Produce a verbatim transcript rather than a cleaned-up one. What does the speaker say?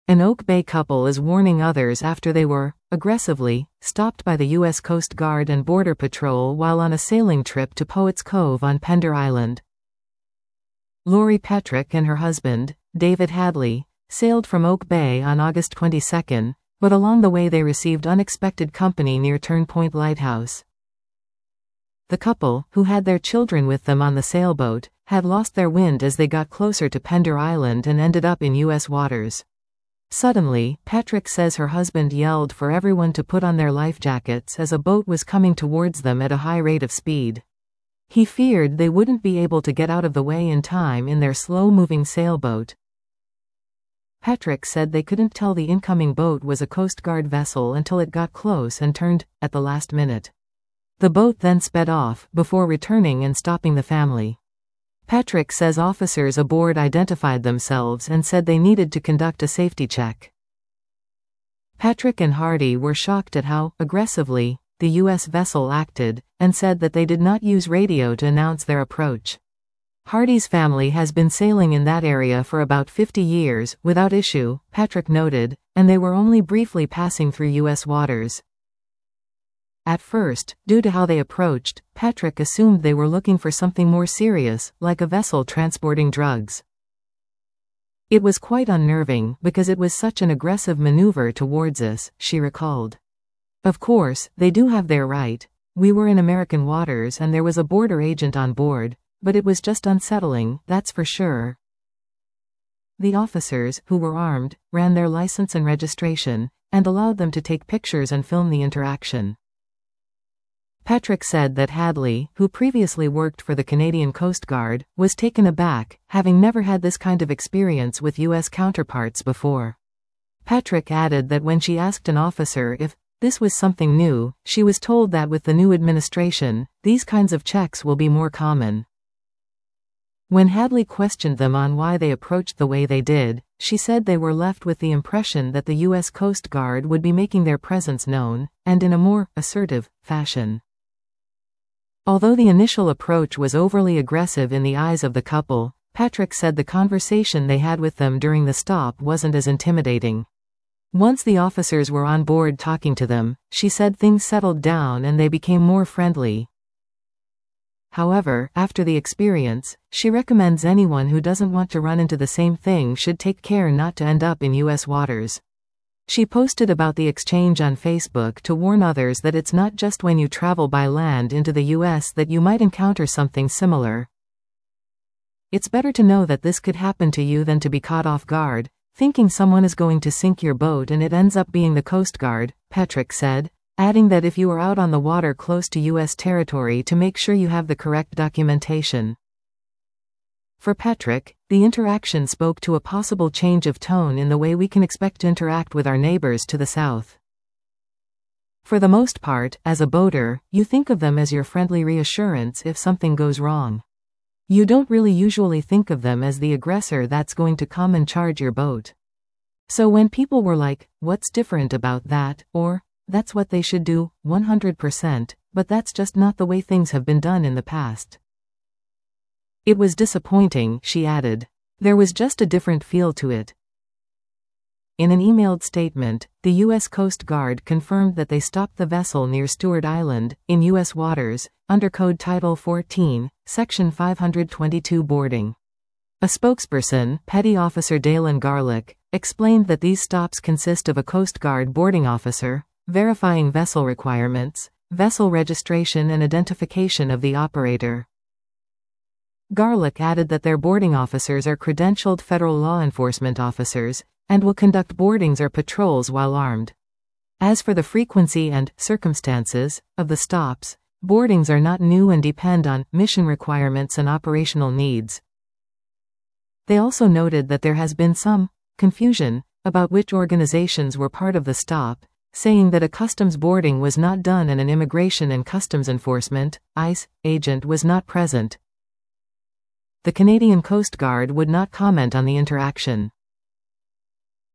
An Oak Bay couple is warning others after they were, aggressively, stopped by the U S Coast Guard and Border Patrol while on a sailing trip to Poets Cove on Pender Island. Lori Petrick and her husband, David Hadley, sailed from Oak Bay on August twenty-second, but along the way they received unexpected company near Turnpoint Lighthouse. The couple, who had their children with them on the sailboat, had lost their wind as they got closer to Pender Island and ended up in U S waters. Suddenly, Petrick says her husband yelled for everyone to put on their life jackets as a boat was coming towards them at a high rate of speed. He feared they wouldn't be able to get out of the way in time in their slow-moving sailboat. Petrick said they couldn't tell the incoming boat was a Coast Guard vessel until it got close and turned, at the last minute. The boat then sped off, before returning and stopping the family. Petrick says officers aboard identified themselves and said they needed to conduct a safety check. Petrick and Hardy were shocked at how, aggressively, the U S vessel acted, and said that they did not use radio to announce their approach. Hardy's family has been sailing in that area for about fifty years, without issue, Petrick noted, and they were only briefly passing through U S waters. At first, due to how they approached, Petrick assumed they were looking for something more serious, like a vessel transporting drugs. It was quite unnerving because it was such an aggressive maneuver towards us, she recalled. Of course, they do have their right. We were in American waters and there was a border agent on board, but it was just unsettling, that's for sure. The officers, who were armed, ran their license and registration, and allowed them to take pictures and film the interaction. Petrick said that Hadley, who previously worked for the Canadian Coast Guard, was taken aback, having never had this kind of experience with U S counterparts before. Petrick added that when she asked an officer if this was something new, she was told that with the new administration, these kinds of checks will be more common. When Hadley questioned them on why they approached the way they did, she said they were left with the impression that the U S Coast Guard would be making their presence known, and in a more assertive fashion. Although the initial approach was overly aggressive in the eyes of the couple, Petrick said the conversation they had with them during the stop wasn't as intimidating. Once the officers were on board talking to them, she said things settled down and they became more friendly. However, after the experience, she recommends anyone who doesn't want to run into the same thing should take care not to end up in U S waters. She posted about the exchange on Facebook to warn others that it's not just when you travel by land into the U S that you might encounter something similar. It's better to know that this could happen to you than to be caught off guard, thinking someone is going to sink your boat and it ends up being the Coast Guard, Petrick said, adding that if you are out on the water close to U S territory to make sure you have the correct documentation. For Petrick, the interaction spoke to a possible change of tone in the way we can expect to interact with our neighbors to the south. For the most part, as a boater, you think of them as your friendly reassurance if something goes wrong. You don't really usually think of them as the aggressor that's going to come and charge your boat. So when people were like, "What's different about that?" or "That's what they should do, one hundred percent, but that's just not the way things have been done in the past." It was disappointing, she added. There was just a different feel to it. In an emailed statement, the U S Coast Guard confirmed that they stopped the vessel near Stewart Island, in U S waters, under Code Title fourteen, Section five hundred twenty-two boarding. A spokesperson, Petty Officer Dalen Garlick, explained that these stops consist of a Coast Guard boarding officer, verifying vessel requirements, vessel registration and identification of the operator. Garlick added that their boarding officers are credentialed federal law enforcement officers, and will conduct boardings or patrols while armed. As for the frequency and circumstances of the stops, boardings are not new and depend on mission requirements and operational needs. They also noted that there has been some confusion about which organizations were part of the stop, saying that a customs boarding was not done and an Immigration and Customs Enforcement (ICE) agent was not present. The Canadian Coast Guard would not comment on the interaction.